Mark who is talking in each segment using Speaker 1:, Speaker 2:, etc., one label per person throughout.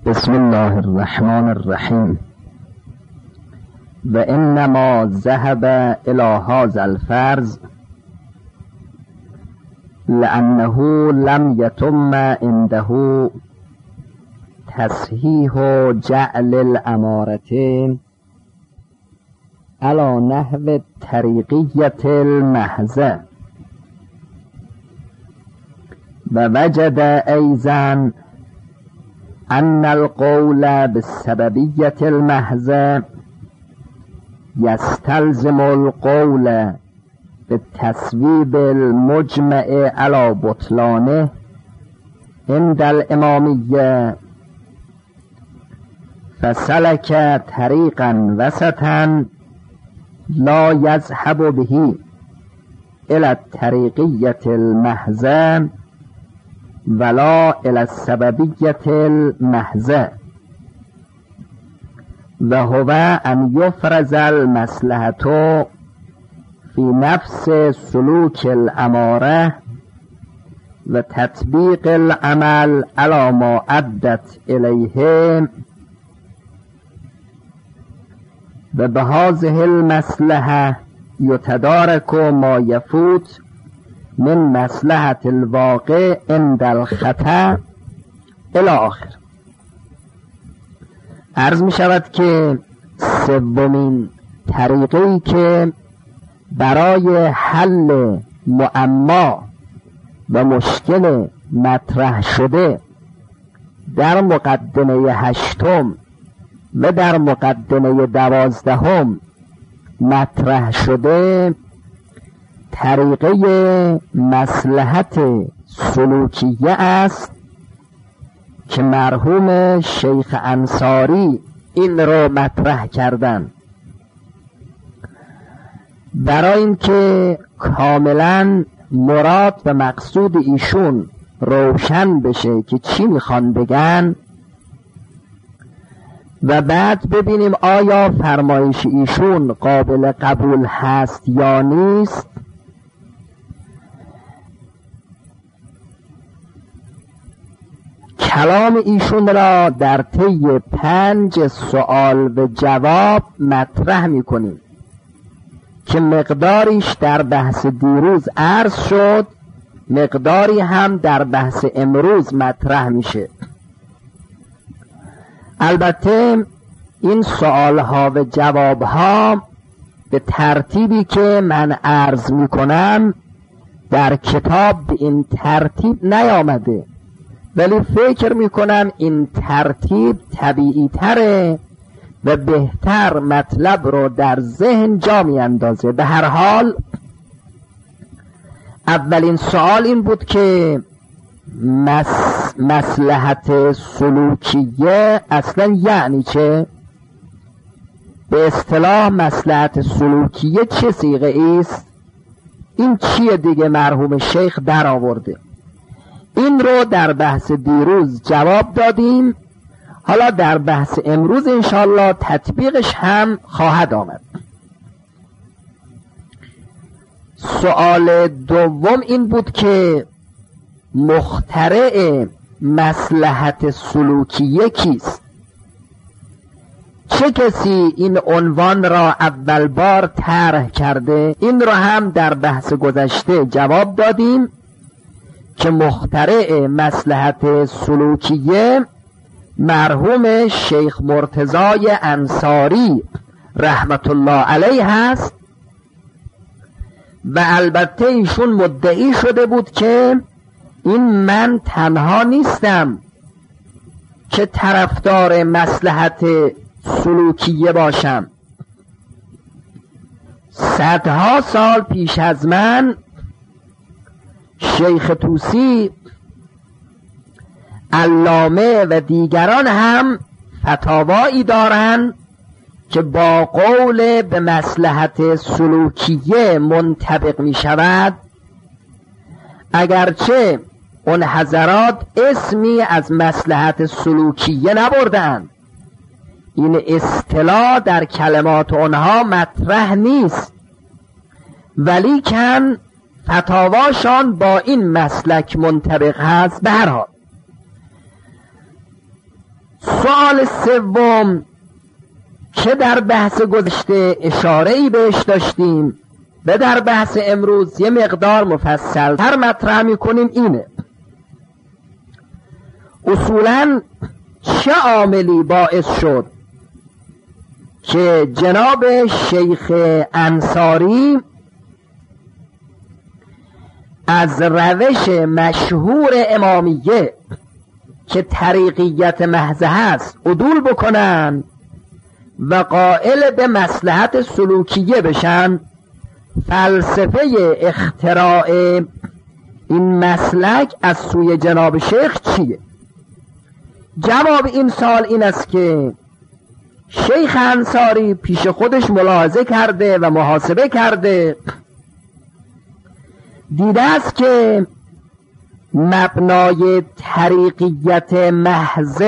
Speaker 1: بسم الله الرحمن الرحیم. و انما ذهب الى هذا الفرض لانه لم يتم عنده تصحیح جعل الامارتين على نحو طریقیة المحضة، و وجد ایضا ان القول بالسببیة المحضة يستلزم القول بالتصویب المجمع على بطلانه عند الامامیه، فسلك طریقا وسطا لا يذهب به الى الطریقیة المحضة ولا الى السببیة المحضة، و هو ان يفرز المصلحة في نفس سلوك الاماره و تطبیق العمل على ما عدت الیه، و بهذه المصلحة يتدارك ما يفوت من مصلحة الواقع عند الخطأ الی آخر. عرض می شود که سومین طریقی که برای حل معما و مشکل مطرح شده در مقدمه 8 و در مقدمه 12 مطرح شده، طریقه مصلحت سلوکیه است که مرحوم شیخ انصاری این رو مطرح کردن. برای اینکه کاملا مراد و مقصود ایشون روشن بشه که چی میخوان بگن و بعد ببینیم آیا فرمایش ایشون قابل قبول هست یا نیست، کلام ایشون را در طی 5 سوال و جواب مطرح میکنیم که مقداریش در بحث دیروز عرض شد، مقداری هم در بحث امروز مطرح میشه. البته این سوالها و جوابها به ترتیبی که من عرض میکنم در کتاب به این ترتیب نیامده، ولی فکر میکنم این ترتیب طبیعی تره و بهتر مطلب رو در ذهن جا می اندازه. به هر حال اولین سوال این بود که مصلحت سلوکیه اصلا یعنی چه؟ به اصطلاح مصلحت سلوکیه چه صیغه است؟ این چیه دیگه مرحوم شیخ در آورده؟ این رو در بحث دیروز جواب دادیم، حالا در بحث امروز انشاءالله تطبیقش هم خواهد آمد. سوال دوم این بود که مخترع مصلحت سلوکیه کیست؟ چه کسی این عنوان را اول بار طرح کرده؟ این را هم در بحث گذشته جواب دادیم که مخترع مصلحت سلوکیه مرحوم شیخ مرتضای انصاری رحمت الله علیه هست، و البته ایشون مدعی شده بود که این من تنها نیستم که طرفدار مصلحت سلوکیه باشم. صدها سال پیش از من شیخ طوسی، علامه و دیگران هم فتاوایی دارن که با قول به مصلحت سلوکیه منطبق می شود، اگرچه اون حضرات اسمی از مصلحت سلوکیه نبردن، این اصطلاح در کلمات اونها مطرح نیست، ولیکن فتاواشان با این مسلک منطبق هست. به هر حال سوال سوم که در بحث گذشته اشاره‌ای بهش داشتیم و در بحث امروز یه مقدار مفصل تر مطرح می‌کنیم اینه: اصولاً چه عاملی باعث شد که جناب شیخ انصاری از روش مشهور امامیه که طریقیت محض هست عدول بکنن و قائل به مصلحت سلوکیه بشن؟ فلسفه اختراع این مسلک از سوی جناب شیخ چیه؟ جواب این سال این است که شیخ انصاری پیش خودش ملاحظه کرده و محاسبه کرده، دیده است که مبنای طریقیت محض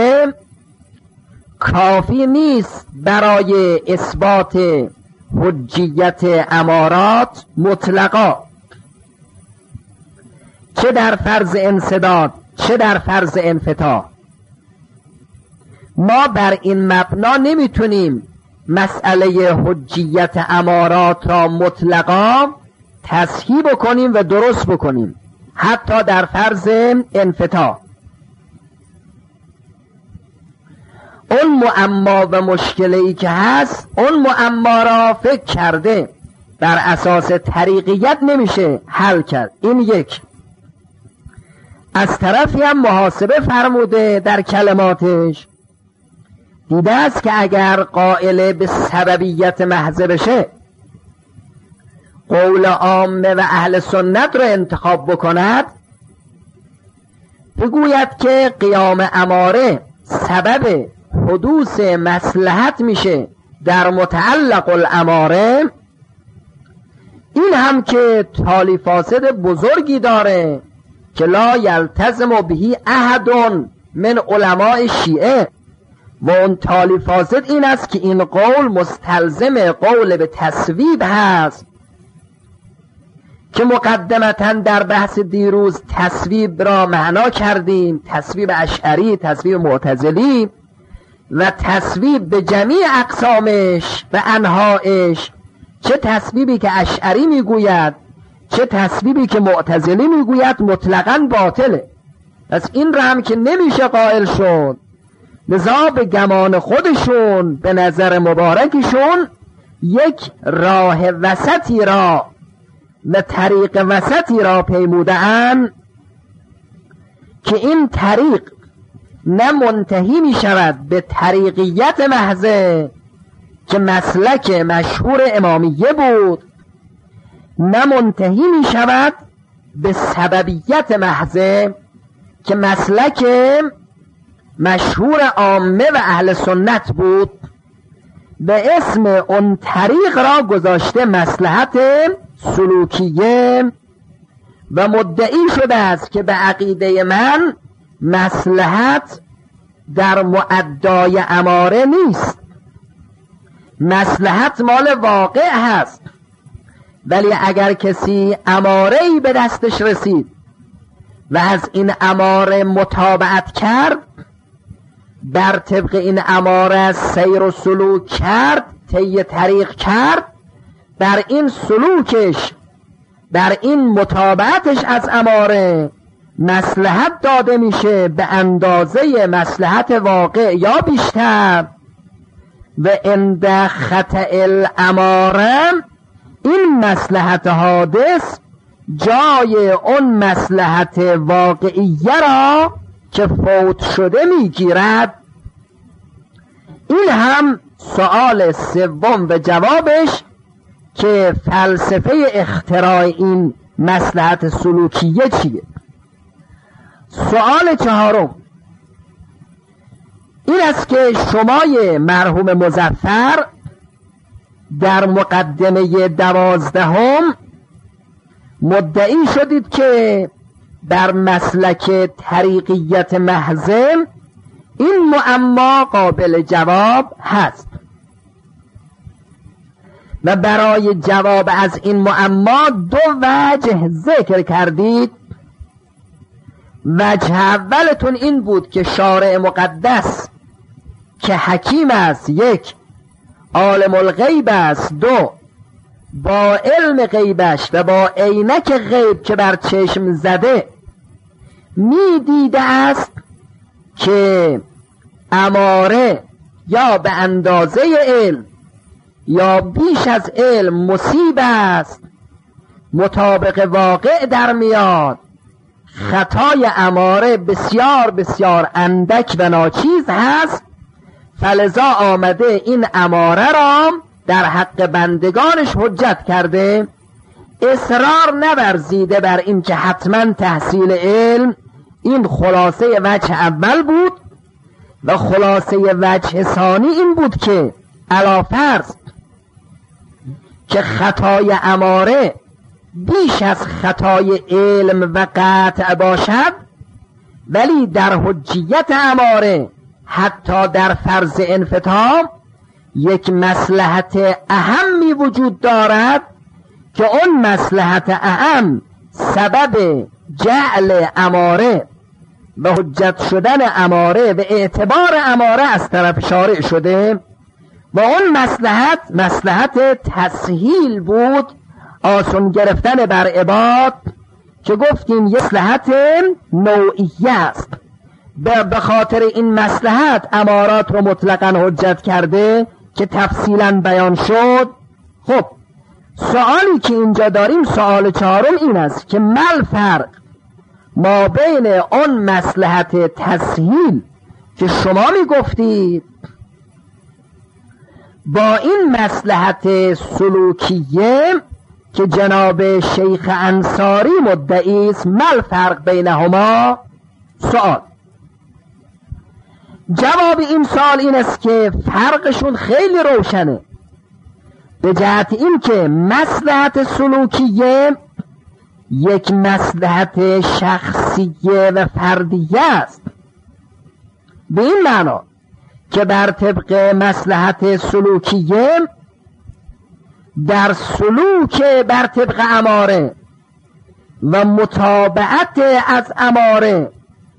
Speaker 1: کافی نیست برای اثبات حجیت امارات مطلقا، چه در فرض انسداد چه در فرض انفتاح. ما بر این مبنا نمیتونیم مسئله حجیت امارات را مطلقا تصحیح بکنیم و درست بکنیم، حتی در فرض انفتاح. اون معما و مشکلی که هست، اون معما را فکر کرده، بر اساس طریقیت نمیشه حل کرد. این یک. از طرفی هم محاسبه فرموده در کلماتش، دیده است که اگر قائل به سببیت محض بشه، قول عامه و اهل سنت رو انتخاب بکند، بگوید که قیام اماره سبب حدوث مصلحت میشه در متعلق الاماره، این هم که تالی فاسد بزرگی داره که لا یلتزم بهی احد من علماء شیعه، و اون تالی فاسد این است که این قول مستلزم قول به تصویب هست که مقدمتا در بحث دیروز تصویب را معنا کردیم، تصویب اشعری، تصویب معتزلی و تصویب به جمیع اقسامش و انواعش، چه تصویبی که اشعری میگوید چه تصویبی که معتزلی میگوید مطلقاً باطله. پس این را هم که نمیشه قائل شد، لذا به گمان خودشون، به نظر مبارکشون، یک راه وسطی را و طریق وسطی را پیموده‌اند که این طریق نه منتهی می شود به طریقیت محضه که مسلک مشهور امامیه بود، نه منتهی می شود به سببیت محضه که مسلک مشهور عامه و اهل سنت بود. به اسم اون طریق را گذاشته مصلحت سلوکیه و مدعی شده است که به عقیده من مصلحت در معدای اماره نیست، مصلحت مال واقع هست. ولی اگر کسی اماره‌ای به دستش رسید و از این اماره متابعت کرد، بر طبق این اماره سیر و سلوک کرد، طی طریق کرد، بر این سلوکش، بر این متابعتش از اماره مصلحت داده میشه به اندازه مصلحت واقع یا بیشتر، و عند خطأ الاماره این مصلحت حادث جای اون مصلحت واقعیه را که فوت شده میگیرد. این هم سوال سوم و جوابش که فلسفه اختراع این مصلحت سلوکیه چیه. سوال چهارم این است که شمای مرحوم مظفر در مقدمه 12 مدعی شدید که در مسلک طریقیت محضه این معما قابل جواب هست و برای جواب از این معما 2 وجه ذکر کردید. وجه اولتون این بود که شارع مقدس که حکیم است، یک عالم الغیب است، دو با علم غیبش و با عینک غیب که بر چشم زده می دیده است که اماره یا به اندازه علم یا بیش از علم مصیب است، مطابق واقع در میاد، خطای اماره بسیار بسیار اندک و ناچیز هست، فلذا آمده این اماره را در حق بندگانش حجت کرده، اصرار نورزیده بر این که حتما تحصیل علم. این خلاصه وجه اول بود و خلاصه وجه ثانی این بود که علی فرض که خطای اماره بیش از خطای علم و قطع باشد، ولی در حجیت اماره حتی در فرض انفطام یک مصلحت اهمی وجود دارد که اون مصلحت اهم سبب جعل اماره و حجت شدن اماره و اعتبار اماره از طرف شارع شده و اون مصلحت تسهیل بود، آسان گرفتن بر عباد، که گفتیم یه مصلحت نوعیه است. به خاطر این مصلحت امارات رو مطلقاً حجت کرده که تفصیلاً بیان شد. خب سوالی که اینجا داریم، سوال چهارم این است که مل فرق ما بین اون مصلحت تسهیل که شما می گفتید با این مصلحت سلوکیه که جناب شیخ انصاری مدعی است، مل فرق بینهما؟ سوال جواب این سوال این است که فرقشون خیلی روشنه، به جهت این که مصلحت سلوکیه یک مصلحت شخصیه و فردیه است، به این معنا که بر طبق مصلحت سلوکیه در سلوک بر طبق اماره و متابعت از اماره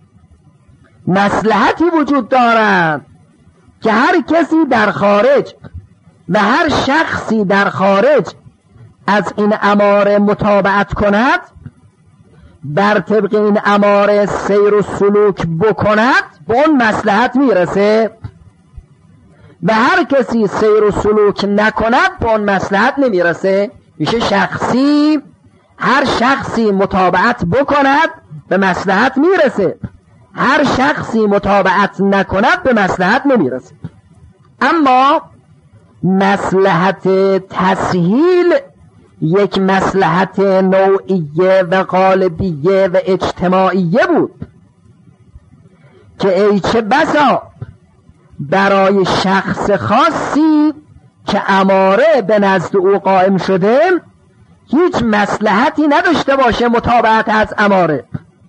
Speaker 1: مصلحتی وجود دارد که هر کسی در خارج و هر شخصی در خارج از این اماره متابعت کند، بر طبق این اماره سیر و سلوک بکند، به اون مصلحت میرسه، و هر کسی سیر و سلوک نکند به اون مصلحت نمیرسه، میشه شخصی. هر شخصی متابعت بکند به مصلحت میرسه، هر شخصی متابعت نکند به مصلحت نمیرسه. اما مصلحت تسهیل یک مصلحت نوعیه و غالبیه و اجتماعیه بود که ای چه بسا برای شخص خاصی که اماره به نزد او قائم شده هیچ مصلحتی نداشته باشه متابعت از اماره.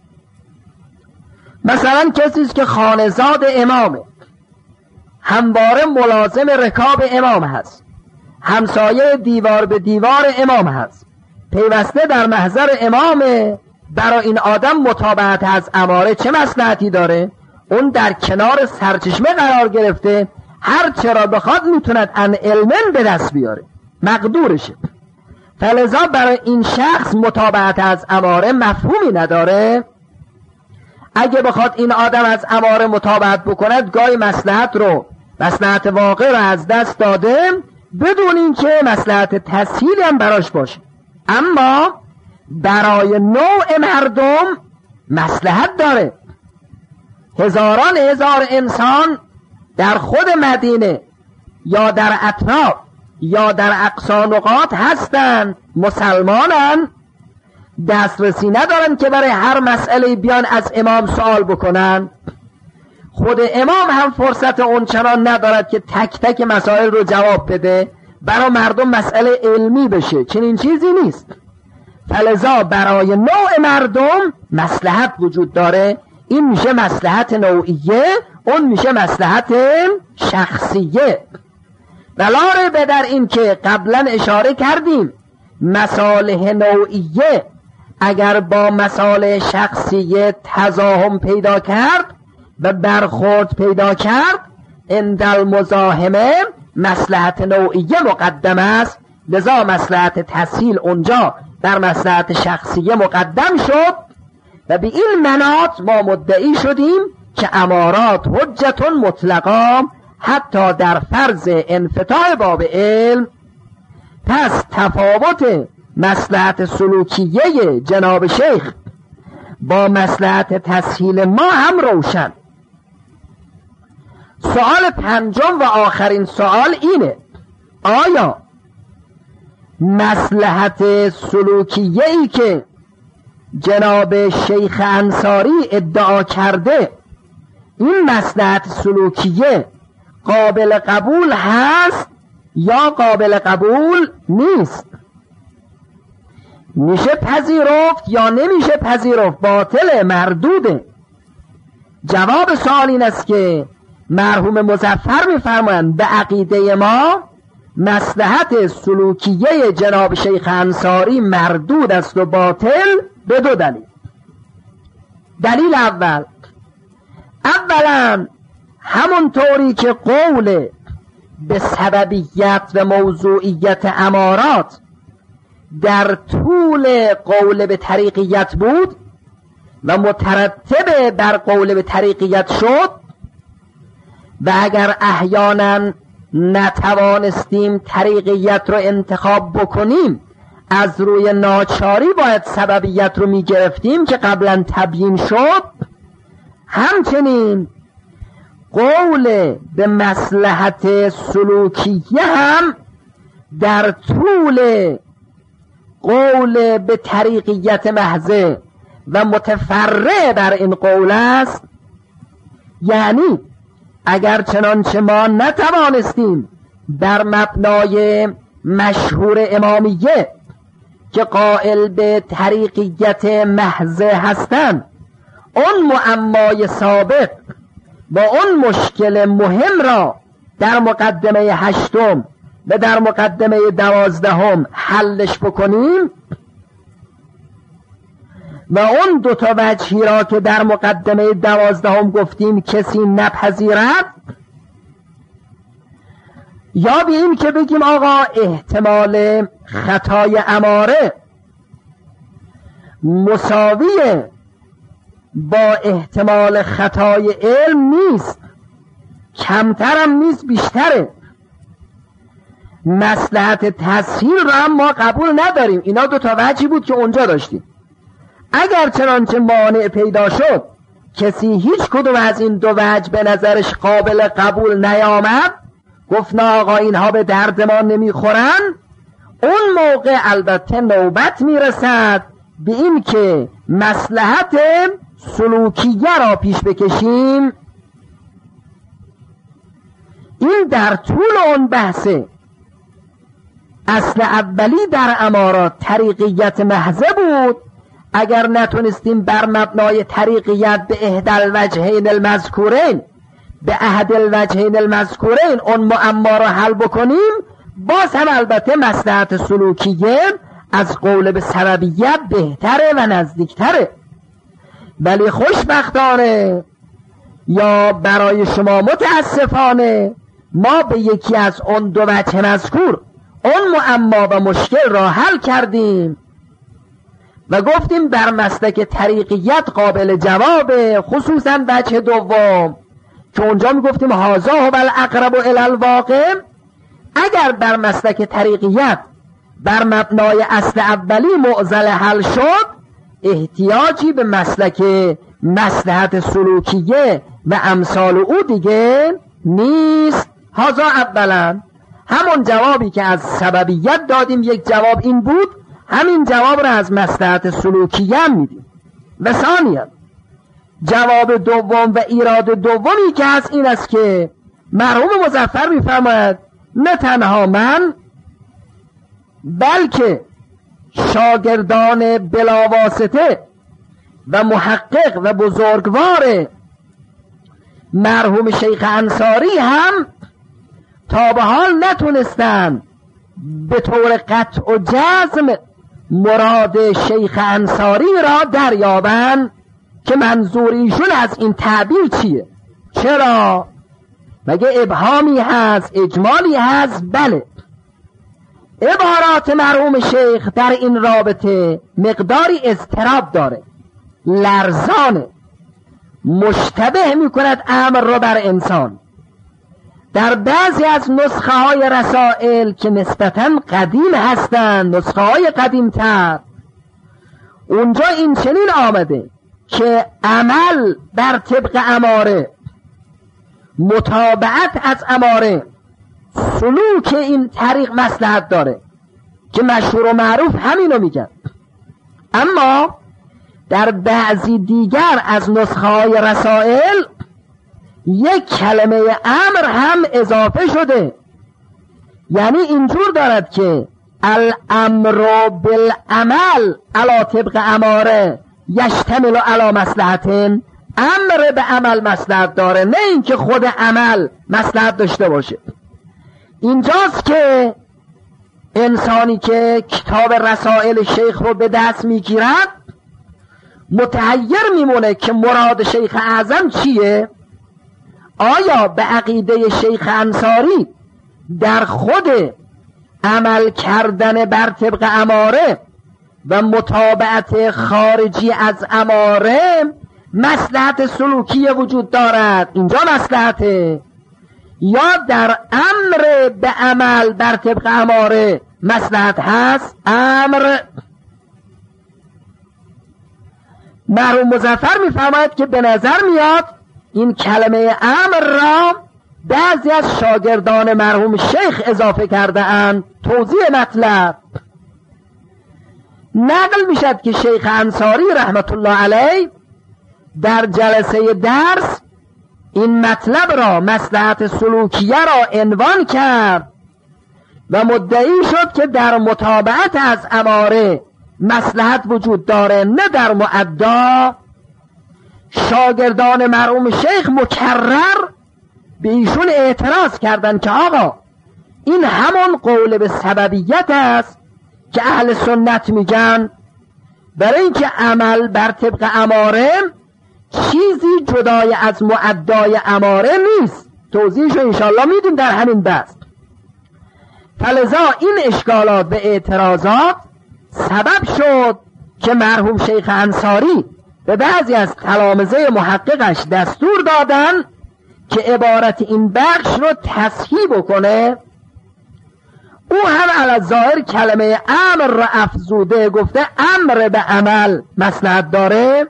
Speaker 1: مثلا کسی که خانه‌زاد امامه، همواره ملازم رکاب امام هست، همسایه دیوار به دیوار امام هست، پیوسته در محضر امامه، برای این آدم متابعت از اماره چه مصلحتی داره؟ اون در کنار سرچشمه قرار گرفته، هر چرا بخواد میتوند ان علمن به دست بیاره، مقدورشه. فلذا برای این شخص متابعت از اماره مفهومی نداره. اگه بخواد این آدم از اماره متابعت بکند، گاهی مصلحت واقع رو از دست داده بدون این که مصلحت تسهیلی هم براش باشه. اما برای نوع مردم مصلحت داره. هزاران هزار انسان در خود مدینه یا در اطراف یا در اقصا نقاط هستند، مسلمانن، دسترسی ندارن که برای هر مسئله بیان از امام سوال بکنن. خود امام هم فرصت اون چنان ندارد که تک تک مسائل رو جواب بده، برای مردم مسئله علمی بشه، چنین چیزی نیست. فلذا برای نوع مردم مصلحت وجود داره، این میشه مصلحت نوعیه، اون میشه مصلحت شخصیه. دلاره به در این که قبلا اشاره کردیم مصالح نوعیه اگر با مصالح شخصیه تضاهم پیدا کرد و برخورد پیدا کرد، عند المزاحمه مصلحت نوعیه مقدم است، لذا مصلحت تسهیل اونجا در مصلحت شخصیه مقدم شد و به این مناط ما مدعی شدیم که امارات حجت مطلقا حتی در فرض انفتاح باب علم. پس تفاوت مصلحت سلوکیه جناب شیخ با مصلحت تسهیل ما هم روشن. سوال پنجم و آخرین سوال اینه: آیا مصلحت سلوکیه‌ای که جناب شیخ انصاری ادعا کرده، این مصلحت سلوکیه قابل قبول هست یا قابل قبول نیست؟ میشه پذیرفت یا نمیشه پذیرفت؟ باطل، مردوده. جواب سوال این است که مرحوم مظفر میفرمایند به عقیده ما مصلحت سلوکیه جناب شیخ انصاری مردود است و باطل به دو دلیل. دلیل اول، اولا همونطوری که قول به سببیت و موضوعیت امارات در طول قول به طریقیت بود و مترتب بر قول به طریقیت شد و اگر احیانا نتوانستیم طریقیت رو انتخاب بکنیم از روی ناچاری باید سببیت رو می گرفتیم که قبلا تبیین شد، همچنین قول به مصلحت سلوکیه هم در طول قول به طریقیت محضه و متفرع بر این قول است. یعنی اگر چنانچه ما نتوانستیم در مبنای مشهور امامیه که قائل به طریقیت محضه هستند اون معمای سابق با اون مشکل مهم را در مقدمه 8 و در مقدمه 12 حلش بکنیم و اون دو تا وجهی را که در مقدمه 12 گفتیم کسی نپذیرد، یا به این که بگیم آقا احتمال خطای اماره مساوی با احتمال خطای علم نیست، کمترم نیست بیشتره. مصلحت تسهیل را هم ما قبول نداریم. اینا دو تا وجهی بود که اونجا داشتیم. اگر چنانچه مانع پیدا شد کسی هیچ کدوم از این دو وجه به نظرش قابل قبول نیامد، گفت نه آقا اینها به درد ما نمیخورن، اون موقع البته نوبت میرسد به این که مصلحت سلوکیه را پیش بکشیم. این در طول اون بحثه. اصل اولی در امارات طریقیت محضه بود. اگر نتونستیم بر مبنای طریقیت به احد الوجهین المذکورین به احد الوجهین المذکورین اون معما را حل بکنیم، باز هم البته مصلحت سلوکیه از قول به سببیت بهتره و نزدیکتره. ولی خوشبختانه یا برای شما متاسفانه ما به یکی از اون دو وجه مذکور اون معما و مشکل را حل کردیم و گفتیم بر مسلک طریقیت قابل جوابه، خصوصا وجه دوم که اونجا میگفتیم هذا هو الاقرب الی الواقع. اگر بر مسلک طریقیت بر مبنای اصل اولی معضل حل شد، احتیاجی به مسلک مصلحت سلوکیه و امثال او دیگه نیست. هذا اولا، همون جوابی که از سببیت دادیم یک جواب این بود، همین جواب را از مصلحت سلوکیه هم میدیم. و ثانیا جواب دوم و ایراد دومی که هست این است که مرحوم مظفر میفرماید نه تنها من بلکه شاگردان بلاواسطه و محقق و بزرگوار مرحوم شیخ انصاری هم تا به حال نتونستن به طور قطع و جزم مراد شیخ انصاری را دریابن که منظور ایشون از این تعبیر چیه. چرا؟ مگه ابهامی هست، اجمالی هست؟ بله. عبارات مرحوم شیخ در این رابطه مقداری اضطراب داره، لرزانه، مشتبه میکند امر رو بر انسان. در بعضی از نسخه های رسائل که نسبتاً قدیم هستند، نسخه های قدیم تر، اونجا این چنین آمده که عمل بر طبق اماره، متابعت از اماره، سلوک این طریق مصلحت داره که مشهور و معروف همینو میگن. اما در بعضی دیگر از نسخه های رسائل یک کلمه امر هم اضافه شده، یعنی اینجور دارد که الامر بالعمل علی طبق اماره یشتمل علی مصلحتین، امر به عمل مصلحت داره، نه اینکه خود عمل مصلحت داشته باشه. اینجاست که انسانی که کتاب رسائل شیخ رو به دست میگیرد متحیر میمونه که مراد شیخ اعظم چیه؟ آیا به عقیده شیخ انصاری در خود عمل کردن بر طبق اماره و متابعت خارجی از اماره مصلحت سلوکی وجود دارد، اینجا مصلحته، یا در امر به عمل بر طبق اماره مصلحت هست؟ امر. مرحوم مظفر میفرماید که به نظر میاد این کلمه امر را بعضی از شاگردان مرحوم شیخ اضافه کرده اند. توضیح مطلب نقل میشد که شیخ انصاری رحمت الله علیه در جلسه درس این مطلب را، مصلحت سلوکیه را عنوان کرد و مدعی شد که در متابعت از اماره مصلحت وجود داره، نه در معدا. شاگردان مرحوم شیخ مکرر به ایشون اعتراض کردند که آقا این همون قول به سببیت است که اهل سنت میگن، برای اینکه عمل بر طبق اماره چیزی جدای از معدای اماره نیست. توضیحشو انشاءالله میدیم در همین بحث. فلذا این اشکالات و اعتراضات سبب شد که مرحوم شیخ انصاری به بعضی از تلامذه محققش دستور دادن که عبارت این بخش رو تصحیح بکنه. او هم علی الظاهر کلمه امر را افزوده، گفته امر به عمل مصلحت داره.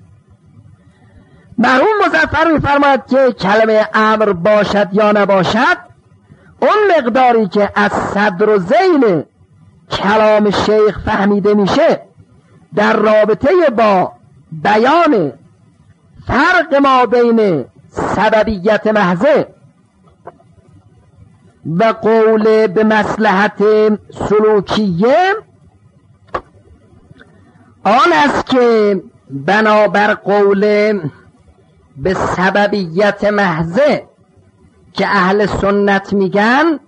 Speaker 1: مرحوم مظفر میفرماید که کلمه امر باشد یا نباشد، اون مقداری که از صدر و ذیل کلام شیخ فهمیده میشه در رابطه با بیان فرق ما بین سببیت محضه و قول به مصلحت سلوکیه، آن است که بنابر قول به سببیت محضه که اهل سنت میگن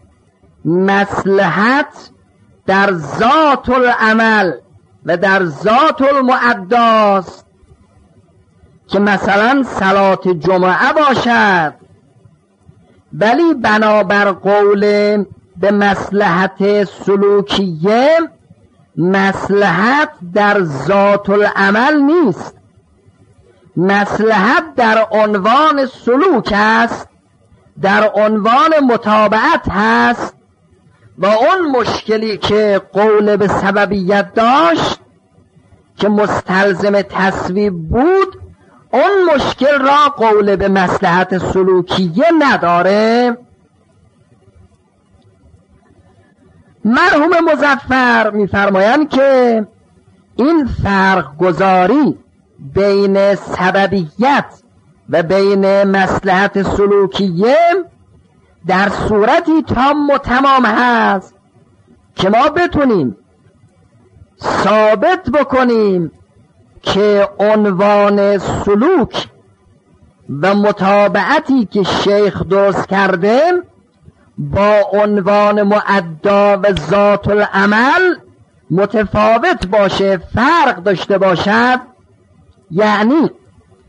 Speaker 1: مصلحت در ذات العمل و در ذات المعداست، که مثلا صلات جمعه باشد، ولی بنابر قول به مصلحت سلوکیه مصلحت در ذات العمل نیست، مصلحت در عنوان سلوک است، در عنوان متابعت هست. و اون مشکلی که قول به سببیت داشت که مستلزم تصویب بود، اون مشکل را قول به مصلحت سلوکیه نداره. مرحوم مظفر میفرمایند که این فرق گذاری بین سببیت و بین مصلحت سلوکیه در صورتی تام و تمام هست که ما بتونیم ثابت بکنیم که عنوان سلوک و متابعتی که شیخ درست کرده با عنوان معدا و ذات العمل متفاوت باشه، فرق داشته باشد. یعنی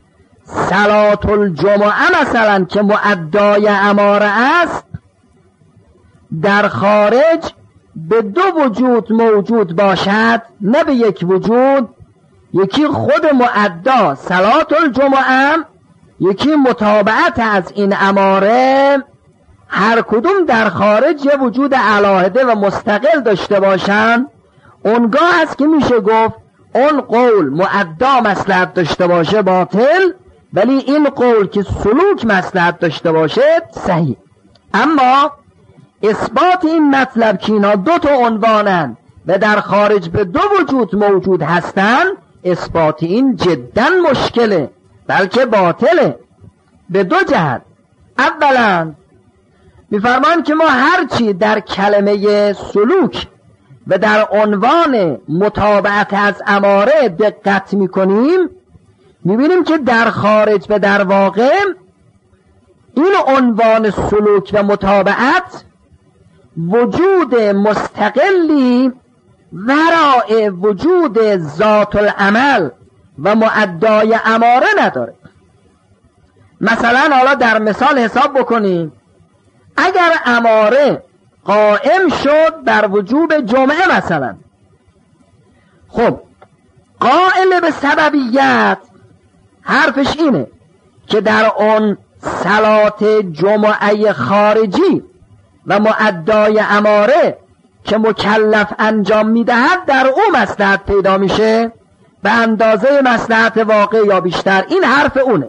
Speaker 1: صلات الجمعه مثلا که مؤدای اماره است در خارج به دو وجود موجود باشد، نه به یک وجود، یکی خود مؤدا صلات الجمعه، یکی متابعت از این اماره، هر کدوم در خارج یه وجود علاهده و مستقل داشته باشند، اونگاه است که میشه گفت اون قول مؤدا مصلحت داشته باشه باطل، ولی این قول که سلوک مصلحت داشته باشه صحیح. اما اثبات این مطلب که اینا دو تا عنوانن و در خارج به دو وجود موجود هستن، اثبات این جدا مشکله، بلکه باطله به دو جهت. اولا میفرمان که ما هرچی در کلمه سلوک و در عنوان متابعت از اماره دقت میکنیم، میبینیم که در خارج و در واقع این عنوان سلوک و متابعت وجود مستقلی ورای وجود ذات العمل و مؤدای اماره نداره. مثلا حالا در مثال حساب بکنیم، اگر اماره قائم شد بر وجوب جمعه مثلا، خب قائل به سببیت حرفش اینه که در اون صلات جمعه خارجی و مؤدای اماره که مکلف انجام میدهد در او مصلحت پیدا میشه به اندازه مصلحت واقع یا بیشتر. این حرف اونه.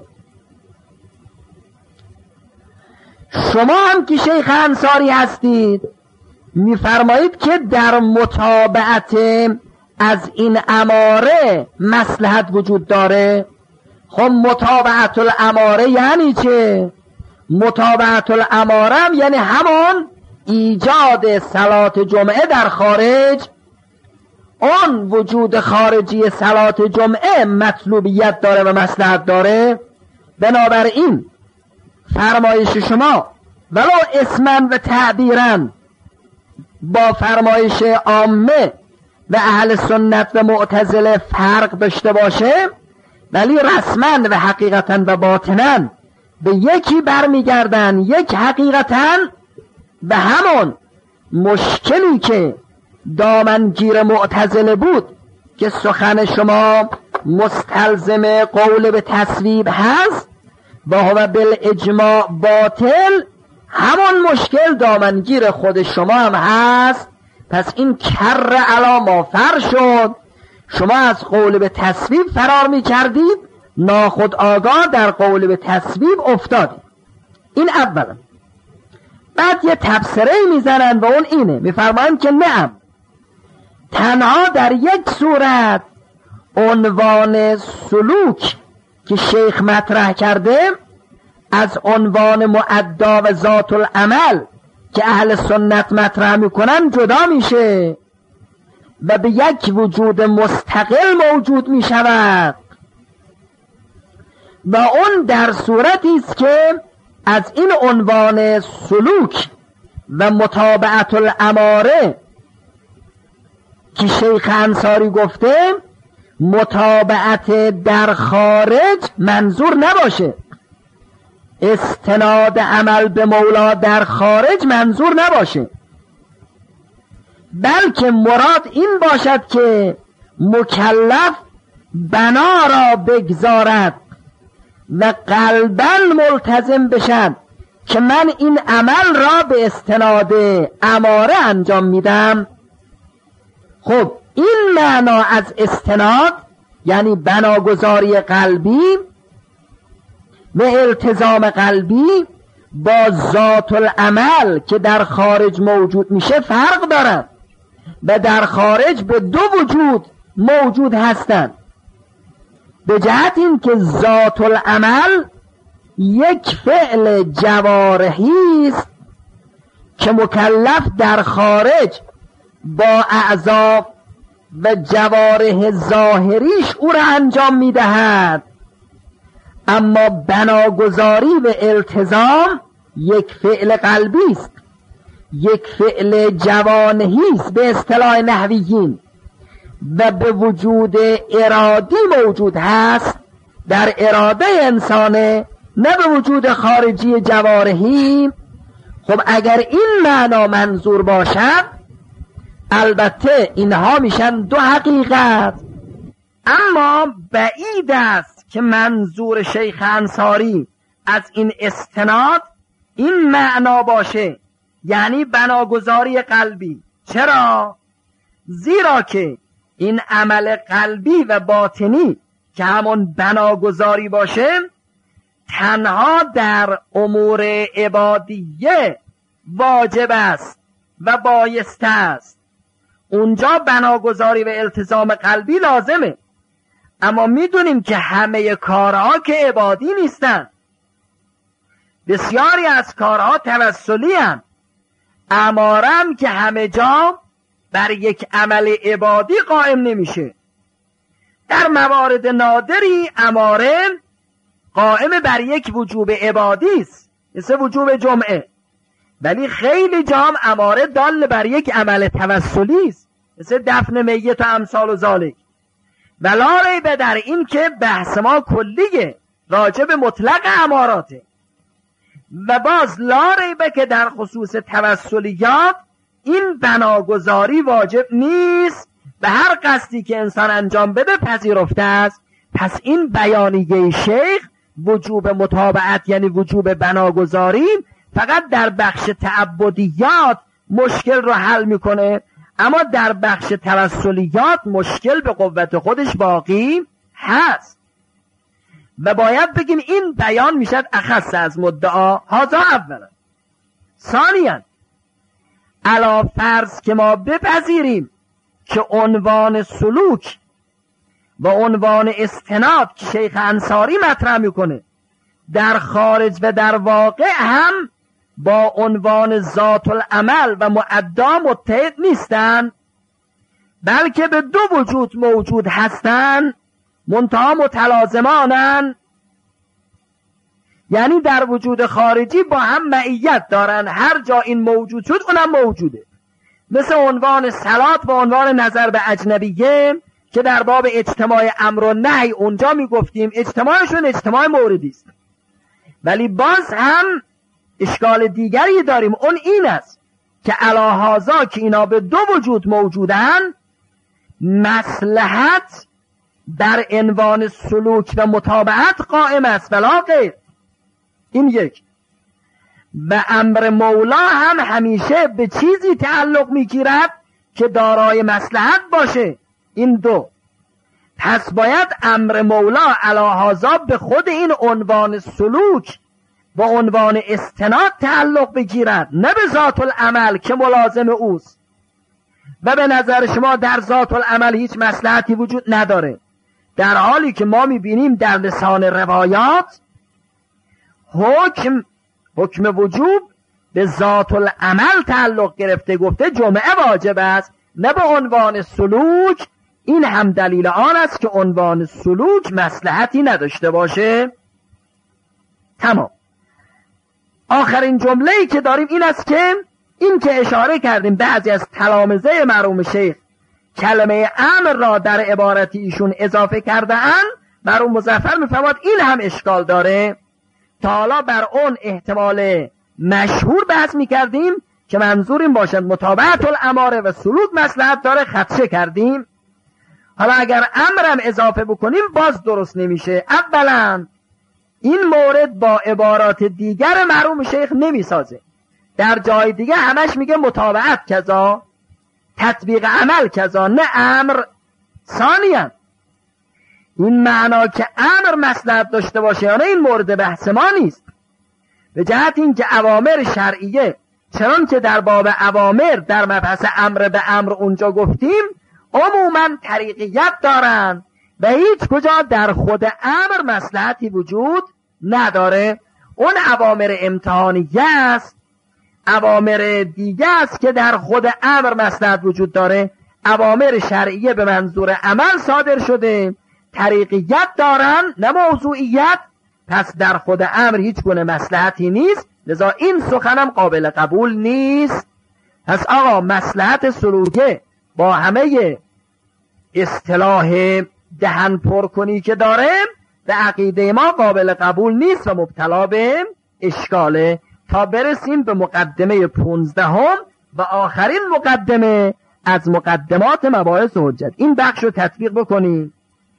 Speaker 1: شما هم که شیخ انصاری هستید میفرمایید که در متابعت از این اماره مصلحت وجود داره. خب متابعت الاماره یعنی چه؟ متابعت الاماره هم یعنی همون ایجاد صلات جمعه در خارج. اون وجود خارجی صلات جمعه مطلوبیت داره و مصلحت داره. بنابراین فرمایش شما ولو اسمن و تعبیرن با فرمایش عامه و اهل سنت و معتزله فرق داشته باشه، ولی رسما و حقیقتا و باطنا به یکی برمیگردن. یک حقیقتا به همون مشکلی که دامنگیر معتزله بود که سخن شما مستلزم قول به تصویب هست و هو بالاجماع باطل، همون مشکل دامنگیر خود شما هم هست. پس این کر علا ما فر شد. شما از قول به تصویب فرار می کردید، ناخود آگاه در قول به تصویب افتادید. این اولا. بعد یه تبصره میزنن و اون اینه، میفرمایند که نعم، تنها در یک صورت عنوان سلوک که شیخ مطرح کرده از عنوان مؤدا و ذات العمل که اهل سنت مطرح میکنن جدا میشه و به یک وجود مستقل موجود میشود، و اون در صورتی است که از این عنوان سلوک و متابعت الاماره که شیخ انصاری گفته متابعت در خارج منظور نباشه، استناد عمل به مولا در خارج منظور نباشه، بلکه مراد این باشد که مکلف بنا را بگذارد و قلباً ملتزم بشد که من این عمل را به استناد اماره انجام میدم. خب این معنا از استناد یعنی بناگذاری قلبی و التزام قلبی با ذات العمل که در خارج موجود میشه فرق دارد و در خارج به دو وجود موجود هستند. به جهت این که ذات العمل یک فعل جوارحی است که مکلف در خارج با اعضا و جوارح ظاهریش او را انجام میدهد، اما بناگذاری و التزام یک فعل قلبی است، یک فعل جوانحی است به اصطلاح نحویین و به وجود ارادی موجود هست در اراده انسانه، نه به وجود خارجی جوارحی. خب اگر این معنا منظور باشد، البته اینها میشن دو حقیقت. اما بعید است که منظور شیخ انصاری از این استناد این معنا باشه، یعنی بناگذاری قلبی. چرا؟ زیرا که این عمل قلبی و باطنی که همون بناگذاری باشه، تنها در امور عبادیه واجب است و بایسته است. اونجا بناگذاری و التزام قلبی لازمه. اما میدونیم که همه کارها که عبادی نیستن، بسیاری از کارها توسلی هستند. امارم که همه جا بر یک عمل عبادی قائم نمیشه. در موارد نادری اماره قائم بر یک وجوب عبادی است، مثل وجوب جمعه، ولی خیلی جام اماره دال بر یک عمل توسلی است، مثل دفن میت و امثال و ذالک. و لا ریب در این که بحث ما کلیه، راجب مطلق اماراته. و باز لا ریب که در خصوص توسلیات این بناگذاری واجب نیست و هر قصدی که انسان انجام بده پذیرفته است. پس این بیانیه شیخ وجوب متابعت یعنی وجوب بناگذاری فقط در بخش تعبدیات مشکل رو حل میکنه، اما در بخش توسلیات مشکل به قوت خودش باقی هست. و باید بگیم این بیان میشد اخص از مدعا. هذا اولا. ثانیا، علا فرض که ما بپذیریم که عنوان سلوک و عنوان استناد که شیخ انصاری مطرح میکنه در خارج و در واقع هم با عنوان ذات العمل و معدا متحد نیستن، بلکه به دو وجود موجود هستن، منتها متلازمانن. یعنی در وجود خارجی با هم معیت دارن، هر جا این موجود شد اونم موجوده. مثل عنوان صلات و عنوان نظر به اجنبیه که در باب اجتماع امر و نهی اونجا میگفتیم اجتماعشون اجتماع موردی است، ولی باز هم اشکال دیگری داریم. اون این است که علاهازا که اینا به دو وجود موجودن، مصلحت در عنوان سلوک و متابعت قائم است ولا غیر. این یک. و امر مولا هم همیشه به چیزی تعلق میگیرد که دارای مصلحت باشه. این دو. پس باید امر مولا علاهازا به خود این عنوان سلوک با عنوان استناد تعلق بگیرد، نه به ذات العمل که ملازم اوست. و به نظر شما در ذات العمل هیچ مصلحتی وجود نداره، در حالی که ما میبینیم در لسان روایات حکم وجوب به ذات العمل تعلق گرفته، گفته جمعه واجب است، نه به عنوان سلوک. این هم دلیل آن است که عنوان سلوک مصلحتی نداشته باشه. تمام. آخرین جمله‌ای که داریم این است که این که اشاره کردیم بعضی از تلامذه مرحوم شیخ کلمه امر را در عبارت ایشون اضافه کرده اند. مرحوم مظفر میفرماد این هم اشکال داره. تا حالا بر اون احتمال مشهور بحث میکردیم که منظور این باشد متابعت الاماره و سلوک مصلحت داره، خدشه کردیم. حالا اگر امرم اضافه بکنیم باز درست نمیشه. اولا این مورد با عبارات دیگر مرحوم شیخ نمیسازه. در جای دیگه همش میگه متابعت کذا، تطبیق عمل کذا، نه امر. ثانیاً این معنا که امر مصلحت داشته باشه یا نه این مورد بحث ما نیست، به جهت این که اوامر شرعیه چنان که در باب اوامر در مبحث امر به امر اونجا گفتیم عموما طریقیت دارن و هیچ کجا در خود امر مصلحتی وجود نداره. اون اوامر امتحانیه است، اوامر دیگه است که در خود امر مصلحت وجود داره. اوامر شرعیه به منظور عمل صادر شده، طریقیت دارن نه موضوعیت، پس در خود امر هیچ گونه مصلحتی نیست، لذا این سخنم قابل قبول نیست. پس آقا مصلحت سلوکه با همه اصطلاح دهن پر کنی که داره به عقیده ما قابل قبول نیست و مبتلا به اشکاله، تا برسیم به مقدمه 15 و آخرین مقدمه از مقدمات مباحث حجت. این بخش رو تطبیق بکنیم.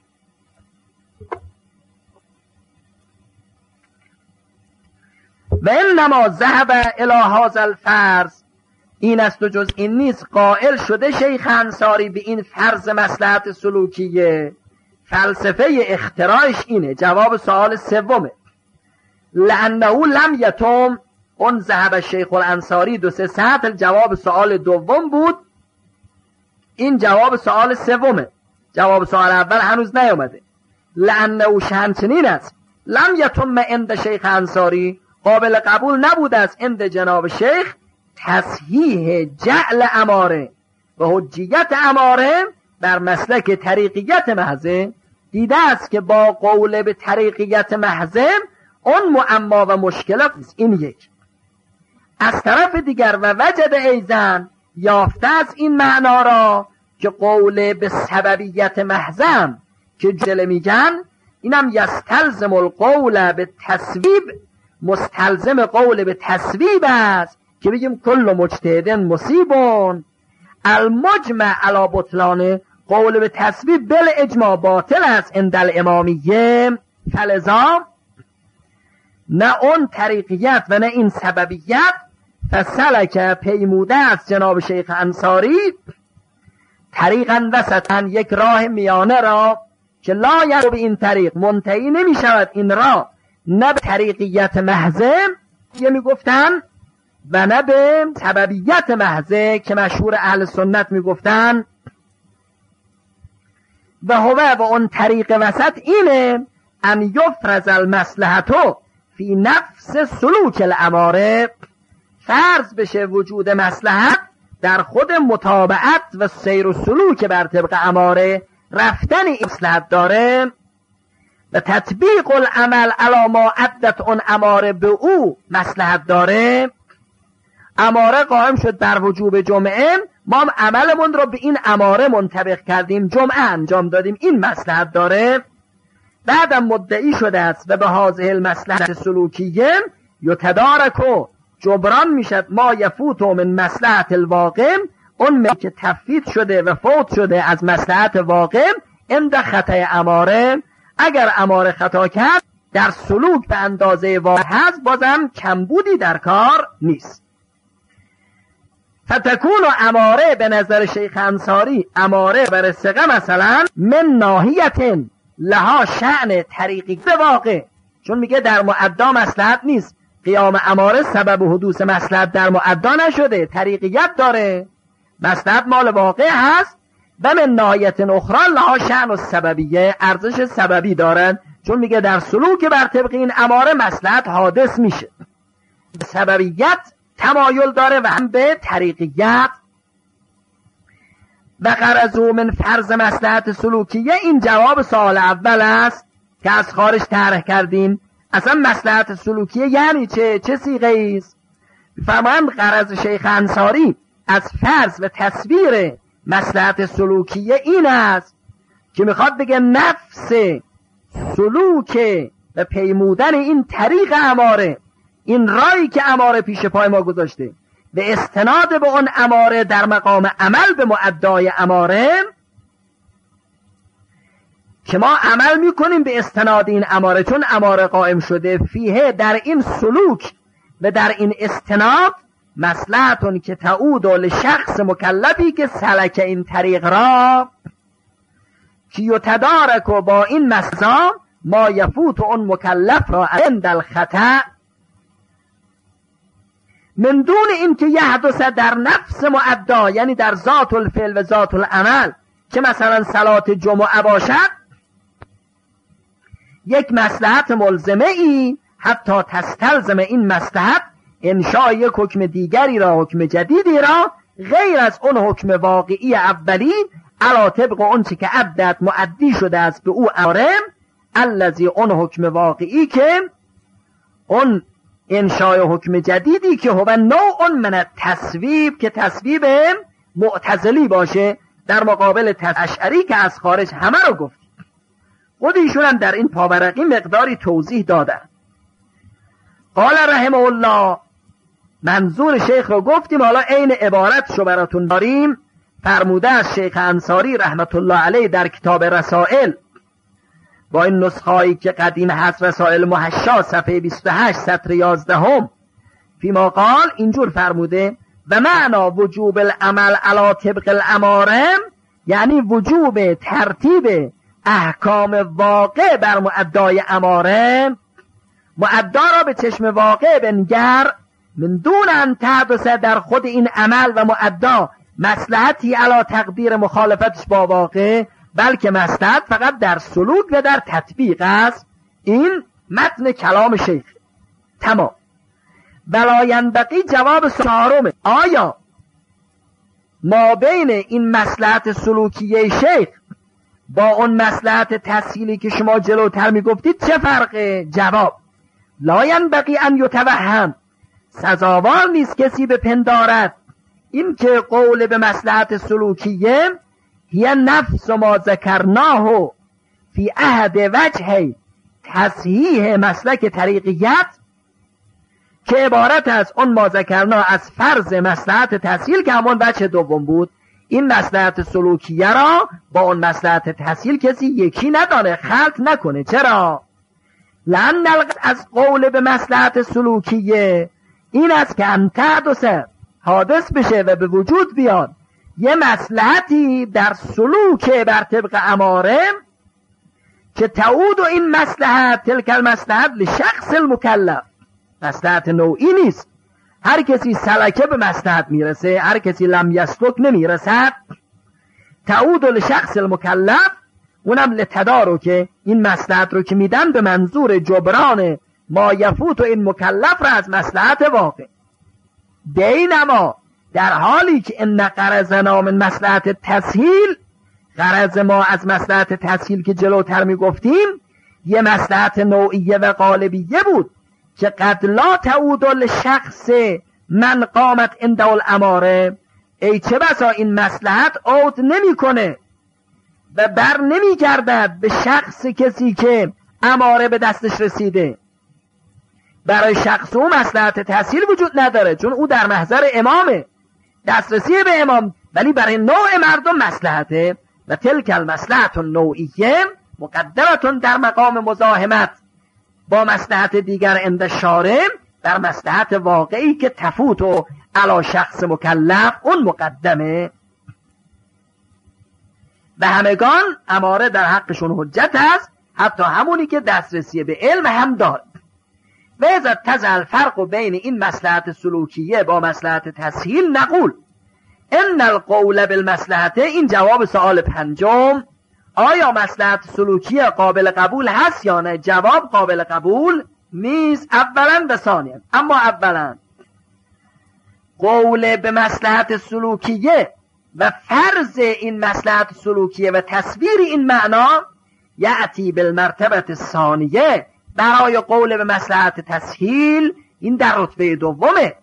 Speaker 1: و انما ذهب الی هذا الفرض، این است و جز این نیست، قائل شده شیخ انصاری به این فرض مصلحت سلوکیه. فلسفه اختراعش اینه، جواب سوال سومه، لانه لم یتم. اون ذهب شیخ الانصاری 2-3 سطر جواب سوال دوم بود، این جواب سوال سومه، جواب سوال اول هنوز نیامده. لانه همچنین است، لم یتم عند شیخ انصاری، قابل قبول نبود است عند جناب شیخ تصحیح جعل اماره و حجیت اماره بر مسلک طریقیت محضه. دیده است که با قول به طریقیت محضه اون معما و مشکلات نیست. این یک. از طرف دیگر و وجد ایزن، یافته از این معنا را که قول به سببیت محضم که جل میگن، اینم یستلزم القول به تصویب، مستلزم قول به تصویب است که بگیم کل مجتهدن مصیبون. المجمع علی بطلان، قول به تصویب بل اجماع باطل است عند الامامیه. فلذا نه اون طریقیت و نه این سببیت، فسلک پیموده از جناب شیخ انصاری طریقا وسطا، یک راه میانه را که لا یرو به این طریق، منتهی نمی شود این راه نه به طریقیت محضه که می گفتن و نه به سببیت محضه که مشهور اهل سنت می گفتن. و هو و اون طریق وسط اینه، ان یفرض المصلحتو فی نفس سلوک الاماره، فرض بشه وجود مصلحت در خود متابعت و سیر و سلوک بر طبق اماره، رفتن این مصلحت داره. و تطبیق العمل علی ما عدت اون اماره به او مصلحت داره. اماره قائم شد بر وجوب جمعه، ما هم عملمون رو به این اماره منطبق کردیم، جمعه انجام دادیم، این مصلحت داره. بعدم مدعی شده است و به هذه المصلحت سلوکیه یتدارک و جبران میشد ما یفوت من مصلحت الواقع، اون که تفویت شده و فوت شده از مصلحت واقع عند خطا اماره. اگر اماره خطا کرد در سلوک به اندازه واقع هست، بازم کمبودی در کار نیست. فتکون اماره به نظر شیخ انصاری، اماره بر ثقه مثلا من ناحیت لها شأن طریقی به واقع، چون میگه در معدا مصلحت نیست، قیام اماره سبب حدوث مصلحت در معدا نشده، طریقیت داره، مصلحت مال واقع هست. و من ناحیت اخرى لها شأن السببیه، ارزش سببی دارن، چون میگه در سلوک بر طبق این اماره مصلحت حادث میشه، سببیت تمایل داره و هم به طریقیت. و غرضو من فرض مصلحت سلوکیه، این جواب سوال اول است که از خارج طرح کردیم. اصلا مصلحت سلوکیه یعنی چه صیغه است؟ فرمان غرض شیخ انصاری از فرض و تصویر مصلحت سلوکیه این است که میخواد بگه نفس سلوک و پیمودن این طریق اماره، این رایی که اماره پیش پای ما گذاشته، به استناد به اون اماره در مقام عمل به معدای اماره، که ما عمل میکنیم به استناد این اماره، چون اماره قائم شده فیه در این سلوک و در این استناد مصلحتون که تعود لشخص مکلفی که سلک این طریق را، که یتدارک و با این مصلحت ما یفوت اون مکلف را عند الخطأ، من دون این که یحدث در نفس معدا، یعنی در ذات الفعل و ذات العمل، که مثلا صلات جمعه باشد یک مصلحت ملزمه ای، حتی تستلزم این مصلحت انشاء یک حکم دیگری را، حکم جدیدی را، غیر از اون حکم واقعی اولی، علا طبق اون چی که عدت معدی شده است به او اماره، الذی اون حکم واقعی که اون انشاء حکم جدیدی که هو نوع من التصویب، که تصویب معتزلی باشه در مقابل اشعری که از خارج همه رو گفت.
Speaker 2: خود ایشون هم در این پاورقی مقداری توضیح دادن. قال رحمه الله، منظور شیخ رو گفتیم، حالا عین عبارتشو براتون داریم. فرموده از شیخ انصاری رحمت الله علیه در کتاب رسائل با این نسخه‌ای که قدیم هست، رسائل محشا صفحه 28 سطر 11 فیما قال، اینجور فرموده: و معنا وجوب العمل علی طبق الامارم، یعنی وجوب ترتیب احکام واقع بر معدای امارم. معدا را به چشم واقع بنگر، من دون ان تحدث در خود این عمل و معدا مصلحتی علی تقدیر مخالفتش با واقع، بلکه مصلحت فقط در سلوک و در تطبیق است. این متن کلام شیخ تمام. ولا ینبغی جواب چهارم، آیا ما بین این مصلحت سلوکیه شیخ با اون مصلحت تسهیلی که شما جلوتر میگفتید چه فرقه؟ جواب: لا ینبغی ان یتوهم، سزاوار نیست کسی بپندارد این که قول به مصلحت سلوکیه هی نفس ما ذکرناه فی احد وجه تصحیح مسلک طریقیت، که عبارت از اون ما ذکرنا از فرض مصلحت تسهیل که همون وجه دوم بود. این مصلحت سلوکیه را با اون مصلحت تسهیل کسی یکی ندانه، خلط نکنه. چرا؟ لأن از قول به مصلحت سلوکیه این است که انتحدث حادث بشه و به وجود بیاد یه مصلحتی در سلوک بر طبق امارم که تعود و این مصلحت تلک المصلحت لشخص المکلف، مصلحت نوعی نیست. هر کسی سلکه به مصلحت میرسه، هر کسی لم یسلک نمیرسد. تعود لشخص المکلف، اونم لتدارو که این مصلحت رو که میدن به منظور جبران ما یفوت و این مکلف را از مصلحت واقع. بینما در حالی که ان غرضنا من مصلحت تسهیل، غرض ما از مصلحت تسهیل که جلوتر میگفتیم یه مصلحت نوعیه و غالبیه بود که قد لا تعود لشخص من قامت عنده الاماره، ای چه بسا این مصلحت عود نمیکنه و بر نمیگردد به شخص کسی که اماره به دستش رسیده. برای شخص او مصلحت تسهیل وجود نداره، چون او در محضر امامه، دسترسی به امام، ولی برای نوع مردم مصلحته. و تلک المصلحت النوعیه مقدمتون در مقام مزاحمت با مصلحت دیگر عند شارع، در مصلحت واقعی که تفوت و علی شخص مکلف اون مقدمه. و همگان اماره در حقشون حجت است، حتی همونی که دسترسی به علم هم داره. و اذا تزل الفرق بین این مصلحت سلوکیه با مصلحت تسهیل نقول ان القول بالمصلحت، این جواب سوال پنجم، آیا مصلحت سلوکیه قابل قبول هست یا نه؟ جواب قابل قبول نیست، اولا و ثانیا. اما اولا قول به مصلحت سلوکیه و فرض این مصلحت سلوکیه و تصویر این معنا یأتی بالمرتبه الثانیه، برای قول به مصلحت تسهیل این در رتبه دومه.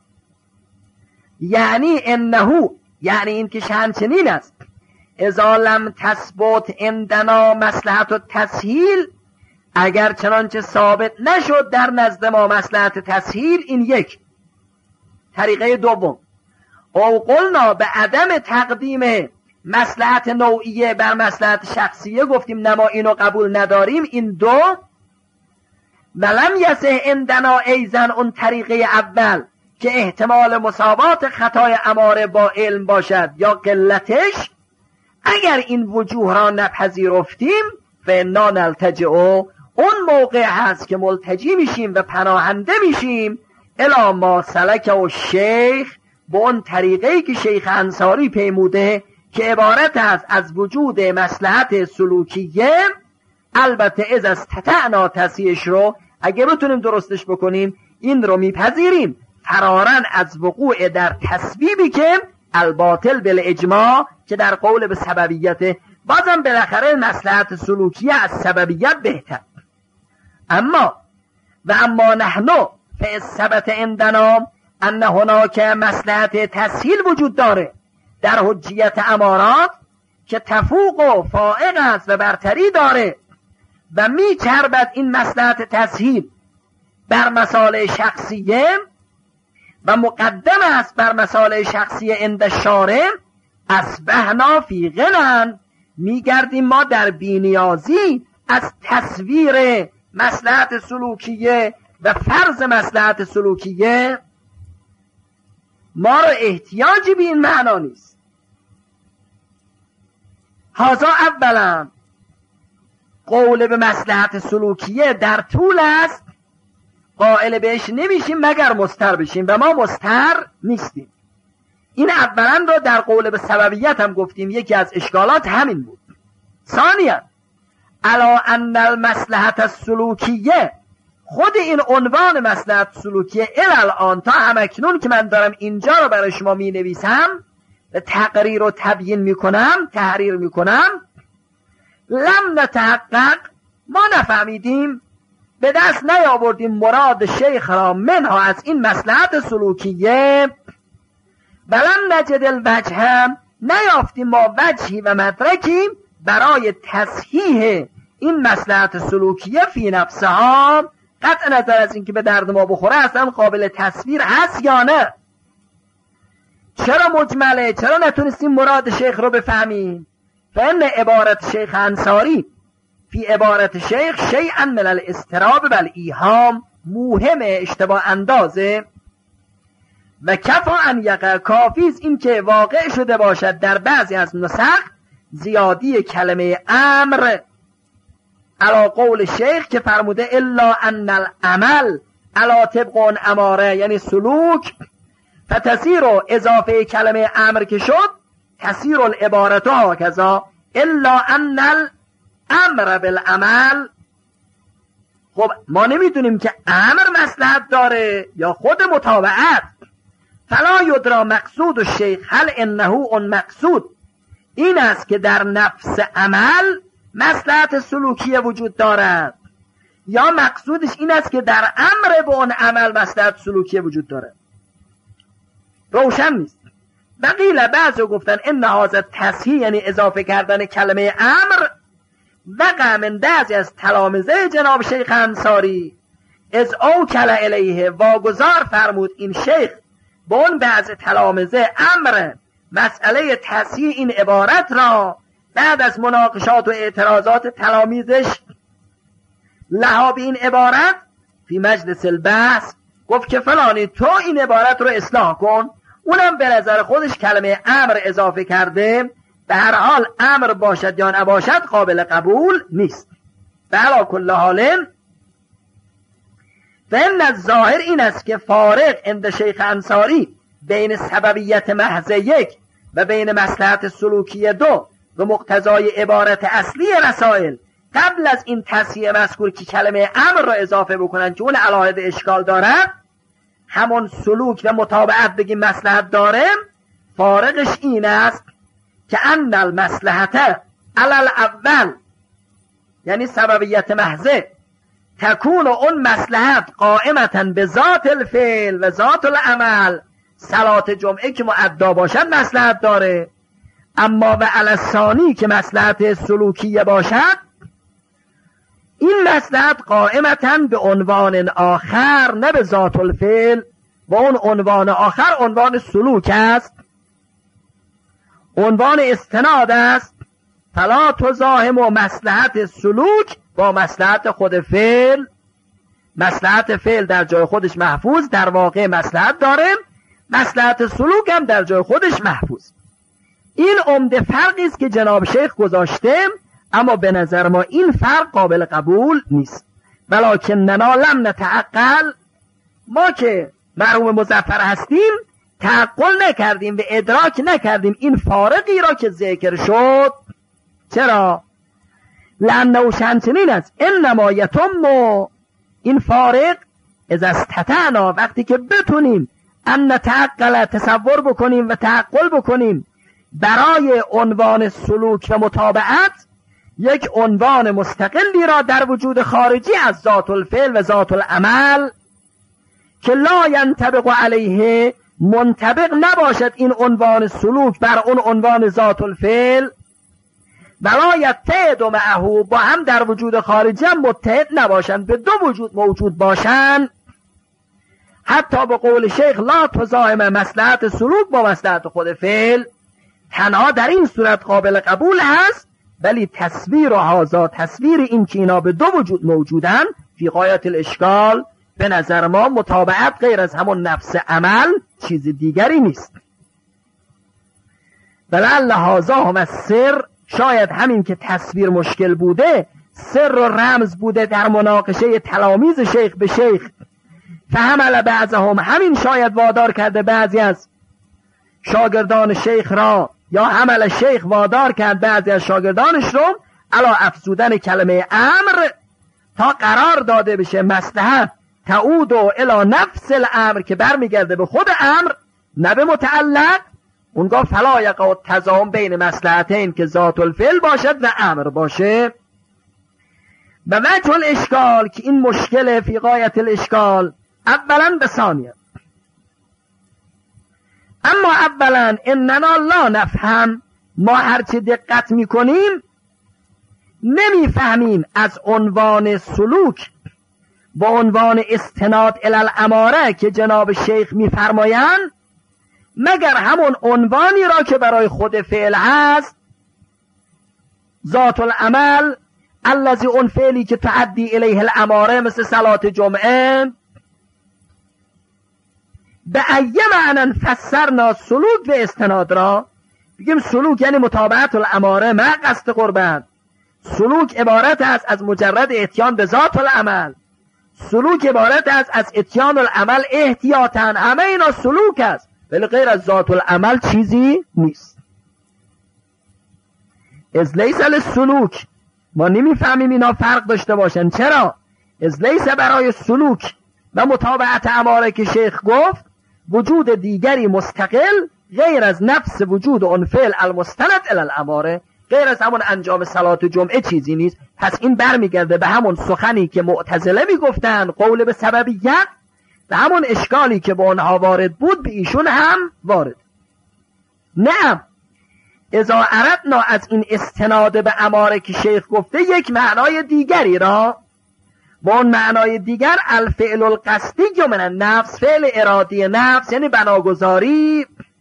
Speaker 2: یعنی انه، یعنی این که همچنین است، اذا لم تثبت عندنا مصلحت التسهیل، اگر چنانچه ثابت نشد در نزد ما مصلحت تسهیل، این یک طریقه دوم، او قلنا به عدم تقدیم مصلحت نوعیه بر مصلحت شخصیه، گفتیم نما اینو قبول نداریم، این دو. ولم یسه عندنا ایزن اون طریقه اول که احتمال مساوات خطای اماره با علم باشد یا قلتش، اگر این وجوه را نپذیرفتیم فانا نلتجئ، اون موقع هست که ملتجی میشیم و پناهنده میشیم الی ما سلک و شیخ، به اون طریقه‌ای که شیخ انصاری پیموده که عبارت است از وجود مصلحت سلوکیه. البته از استطعنا تصحیحش رو اگه بتونیم درستش بکنیم این رو میپذیریم، فرارن از وقوع در تسبیبی که الباطل بالاجماع که در قول به سببیت، بازم بالاخره مصلحت سلوکیه از سببیت بهتر. اما نحنو فثبت عندنا ان هناک مصلحت تسهیل وجود داره در حجیت امارات که تفوق و فائق است و برتری داره و میچربد این مصلحت تسهیل بر مصالح شخصیه و مقدم است بر مصالح شخصیه عند الشارع، اصبحنا فی غنی، میگردیم ما در بی‌نیازی از تصویر مصلحت سلوکیه و فرض مصلحت سلوکیه. ما را احتیاجی به این معنا نیست. هذا اولا، قول به مصلحت سلوکیه در طول است، قائل بهش نمیشیم مگر مضطر بشیم و ما مضطر نیستیم. این اولا رو در قول به سببیت هم گفتیم، یکی از اشکالات همین بود. ثانیا الا ان المصلحت السلوکیه، خود این عنوان مصلحت سلوکیه الان تا همکنون که من دارم اینجا رو برای شما می نویسم و تقریر و تبیین می کنم، تحریر می کنم، لم نتحقق، ما نفهمیدیم، به دست نیاوردیم مراد شیخ را منها از این مصلحت سلوکیه، ولم نجد الوجه، نیافتیم ما وجهی و مدرکی برای تصحیح این مصلحت سلوکیه فی نفسها، قطع نظر از اینکه به درد ما بخوره اصلا قابل تصویر هست یا نه. چرا مجمله؟ چرا نتونستیم مراد شیخ رو بفهمیم؟ فإن عبارت شیخ انصاری فی عبارت شیخ شیئا من الاضطراب و الایهام، موهم اشتباه اندازه و کفا ان یقع، کافی است این که واقع شده باشد در بعضی از نسخ زیادی کلمه امر علا قول شیخ که فرموده الا ان العمل علا طبق اون اماره، یعنی سلوک، فتسیر و اضافه کلمه امر که شد تسیر العبارت ها کذا الا ان الامر بالعمل. خب ما نمیدونیم که امر مصلحت داره یا خود متابعت. فلا یدرا مقصود الشیخ هل انه اون مقصود این است که در نفس عمل مصلحت سلوکیه وجود دارد یا مقصودش این است که در امر به اون عمل مصلحت سلوکیه وجود داره، روشن نیست. بقیل بعضی گفتن ان هذا تصحیح، یعنی اضافه کردن کلمه امر، وقع من بعضی از تلامذه جناب شیخ انصاری از اوکل الیه، واگذار فرمود این شیخ به اون بعض تلامذه امر مسئله تصحیح این عبارت را بعد از مناقشات و اعتراضات تلامیذش لها به این عبارت فی مجلس البحث، گفت که فلانی تو این عبارت رو اصلاح کن. اونم به نظر خودش کلمه امر اضافه کرده، به هر حال امر باشد یا نباشد قابل قبول نیست. به علا کل حال فإن الظاهر این است که فارق عند شیخ انصاری بین سببیت محض یک و بین مصلحت سلوکی دو و مقتضای عبارت اصلی رسائل قبل از این تصحیح مذکور که کلمه امر را اضافه بکنن که اون علاهد اشکال دارد، همون سلوک و متابعت بگیم مصلحت داره، فارقش این است که ان المصلحت علی الاول، یعنی سببیت محضه، تکون اون مصلحت قائمتا به ذات الفعل و ذات العمل، صلات جمعه که مؤدا باشد مصلحت داره، اما و علی الثانی که مصلحت سلوکیه باشد این مصلحت قائمتا به عنوان آخر، نه به ذات الفعل، و اون عنوان آخر عنوان سلوک است، عنوان استناد است. فلا تزاحم و مصلحت سلوک با مصلحت خود فعل، مصلحت فعل در جای خودش محفوظ، در واقع مصلحت داره، مصلحت سلوک هم در جای خودش محفوظ. این عمده فرقی است که جناب شیخ گذاشته، اما به نظر ما این فرق قابل قبول نیست. ولکننا لم نتعقل، ما که مرحوم مظفر هستیم تعقل نکردیم و ادراک نکردیم این فارقی را که ذکر شد. چرا؟ لانه شنچنین است انما یتم، این فارق از استطعنا، وقتی که بتونیم ان نتعقل، تصور بکنیم و تعقل بکنیم برای عنوان سلوک و متابعت یک عنوان مستقلی را در وجود خارجی از ذات الفعل و ذات العمل که لا ینطبق علیه، منطبق نباشد این عنوان سلوک بر اون عنوان ذات الفعل، ولا یتحد معه، با هم در وجود خارجی هم متحد نباشن، به دو وجود موجود باشن. حتی به قول شیخ لا تزاحم مصلحت سلوک با مصلحت خود فعل، تنها در این صورت قابل قبول هست. ولی تصویر و هازا، تصویر این که اینا به دو وجود موجودن، فی غایت الاشکال، به نظر ما متابعت غیر از همون نفس عمل چیز دیگری نیست. ولعل هازا هم از سر، شاید همین که تصویر مشکل بوده، سر و رمز بوده در مناقشه تلامیذ شیخ به شیخ. فحمل بعضهم، همین شاید وادار کرده بعضی از شاگردان شیخ را، یا حمل شیخ وادار کرد بعضی از شاگردانش رو علا افزودن کلمه امر، تا قرار داده بشه مصلحت تعود و الی نفس الامر، که برمیگرده به خود امر نه به متعلق. اون گفت فلا یقع تضاهم بین مصلحتین، که ذات الفعل باشد و امر باشه. و وجه الاشکال، که این مشکل فی غایت الاشکال، اولا به ثانیه. اما اولا اننا لا نفهم، ما هرچی دقت میکنیم نمیفهمیم از عنوان سلوک با عنوان استناد الی الاماره که جناب شیخ میفرمایند، مگر همون عنوانی را که برای خود فعل هست، ذات العمل الذی، اون فعلی که تعدی الیه الاماره، مثل صلات جمعه. به ایه معنی فسرنا سلوک و استناد را، بگیم سلوک یعنی متابعت الاماره مع قصد قربت. سلوک عبارت است از مجرد اتیان به ذات العمل. سلوک عبارت است از اتیان العمل احتیاطاً. همه اینا سلوک است، ولی غیر از ذات العمل چیزی نیست. از لیس للسلوک، ما نمیفهمیم اینا فرق داشته باشن. چرا؟ از لیس برای سلوک و متابعت اماره که شیخ گفت وجود دیگری مستقل غیر از نفس وجود اون فعل المستند الی الاماره، غیر از همون انجام صلات جمعه چیزی نیست. پس این برمیگرده به همون سخنی که معتزله میگفتن، قول به سببیت، و همون اشکالی که به اونها وارد بود به ایشون هم وارد. نعم اذا اردنا، از این استناد به اماره که شیخ گفته یک معنای دیگری را، با اون معنای دیگر الفعل القصدی من النفس، فعل ارادی نفس، یعنی بناگذاری،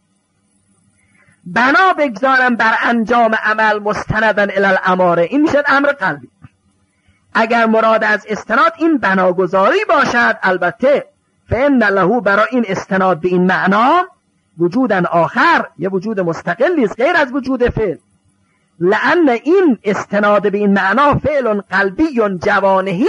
Speaker 2: بنا بگذارم بر انجام عمل مستندن الی الاماره، این میشه امر قلبی. اگر مراد از استناد این بناگذاری باشد، البته فإن له، برای این استناد به این معنا، وجودن آخر، یه وجود مستقلی است غیر از وجود فعل. لأن این استناد به این معنا فعل قلبی جوانهی،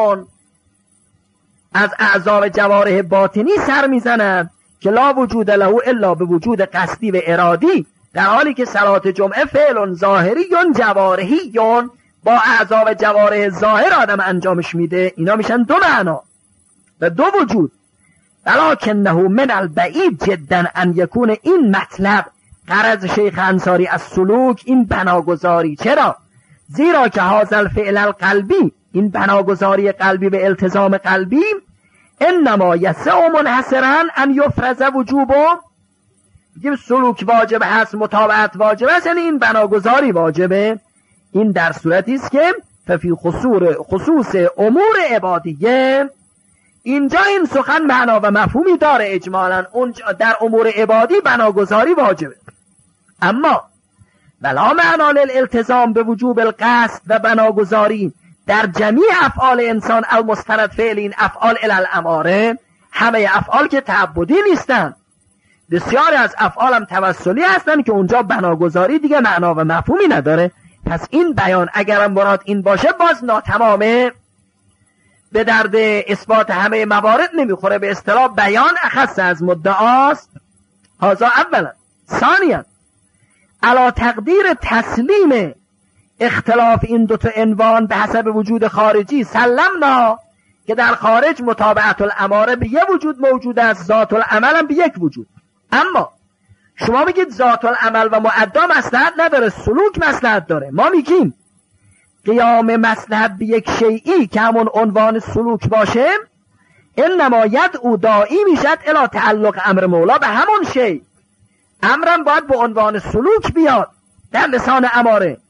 Speaker 2: از اعضاء جوارح باطنی سر میزند که لا وجود له الا به وجود قصدی و ارادی، در حالی که صلات جمعه فعل ظاهری جوارحی با اعضاء و جوارح ظاهر آدم انجامش میده. اینا میشن دو معنا و دو وجود. ولکنه من البعید جدا ان یکون این مطلب غرض شیخ انصاری از سلوک این بناگذاری. چرا؟ زیرا که هذا الفعل القلبی، این بناگذاری قلبی به التزام قلبی، انما یسع منحصرا ان یفرض وجوبه، بگیم سلوک واجب هست، متابعت واجب هست، یعنی این بناگذاری واجبه. این در صورتی است که ففی خصوص امور عبادیه، اینجا این سخن معنا و مفهومی داره اجمالا، اونجا در امور عبادی بناگذاری واجبه. اما ولا معنا للالتزام به وجوب القصد و بناگذاری در جمیع افعال انسان المستند فعل، این افعال الی الاماره، همه افعال که تعبدی نیستن، بسیاری از افعال هم توسلی هستن که اونجا بناگذاری دیگه معنا و مفهومی نداره. پس این بیان اگرم مراد این باشه باز ناتمامه، به درد اثبات همه موارد نمیخوره. به اصطلاح بیان اخص از مدعاست. هذا اولا. ثانیا علی تقدیر تسلیم اختلاف این دوتا عنوان به حسب وجود خارجی، سلمنا که در خارج متابعت الاماره به یک وجود موجود است، ذات العمل هم به یک وجود. اما شما میگید ذات العمل و مؤدا مصلحت نداره، سلوک مصلحت داره. ما میگیم قیام مصلحت به یک شیئی که همون عنوان سلوک باشه، انما یدعو داعی میشد الی تعلق امر مولا به همون شیء. امرم باید به عنوان سلوک بیاد در لسان اماره.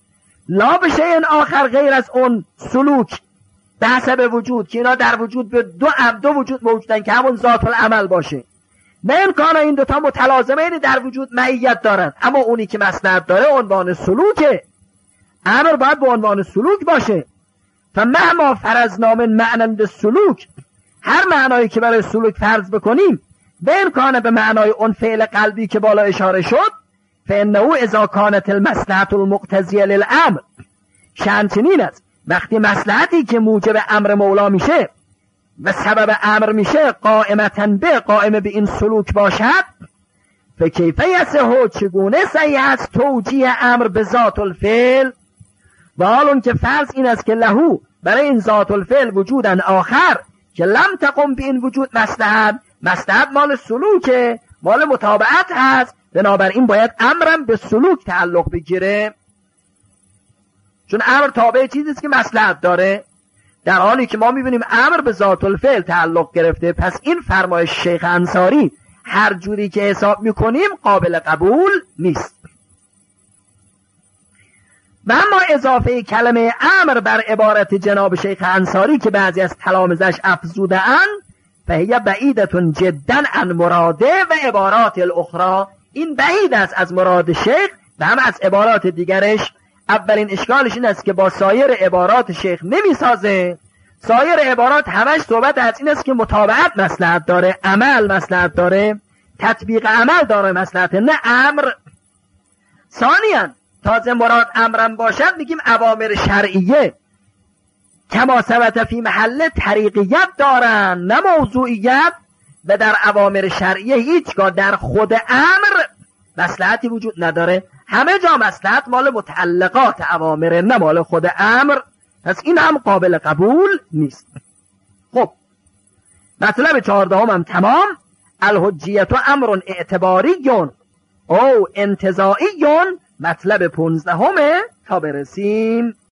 Speaker 2: لا به شیء آخر غیر از اون سلوک به حسب وجود که اینا در وجود به دو وجود موجودن که همون ذات العمل باشه. نه امکان این دوتا متلازمین در وجود معیت دارن، اما اونی که مصلحت داره عنوان سلوکه. امر باید به عنوان سلوک باشه. فمهما فرضنا من معنی سلوک، هر معنایی که برای سلوک فرض بکنیم به امکان به معنای اون فعل قلبی که بالا اشاره شد، فانه اذا كانت المصلحة المقتضیه للامر، شأن چنین است وقتی مصلحتی که موجب امر مولا میشه و سبب امر میشه قائمتن به قائم به این سلوک باشد، فکیف یصح، چگونه صحیح است توجیه امر به ذات الفعل، و حال اون که فرض این است که لهو برای این ذات الفعل وجودن آخر که لم تقم به این وجود مصلحت مال سلوکه، مال متابعت هست، بنابراین باید امرم به سلوک تعلق بگیره، چون امر تابع چیزی است که مصلحت داره، در حالی که ما میبینیم امر به ذات الفعل تعلق گرفته. پس این فرمایش شیخ انصاری هر جوری که حساب میکنیم قابل قبول نیست. و اما اضافه کلمه امر بر عبارت جناب شیخ انصاری که بعضی از تلامذش افزوده اند، فهی بعیدتون جدا عن مراده و عبارات الاخرى، این بعید است از مراد شیخ و هم از عبارات دیگرش. اولین اشکالش این است که با سایر عبارات شیخ نمیسازه. سایر عبارات همش صحبت از این است که متابعت مصلحت داره، عمل مصلحت داره، تطبیق عمل داره مصلحت، نه امر. ثانیاً تازه مراد امرم باشد میگیم اوامر شرعیه کما ثبت فی محل طریقیت دارن، نه موضوعیت. و در اوامر شرعیه هیچگاه در خود امر مصلحتی وجود نداره، همه جا مصلحت مال متعلقات اوامر، نه مال خود امر. پس این هم قابل قبول نیست. خب مطلب 14 هم تمام. الحجیت امر اعتباری او انتزاعی. مطلب 15 تا برسیم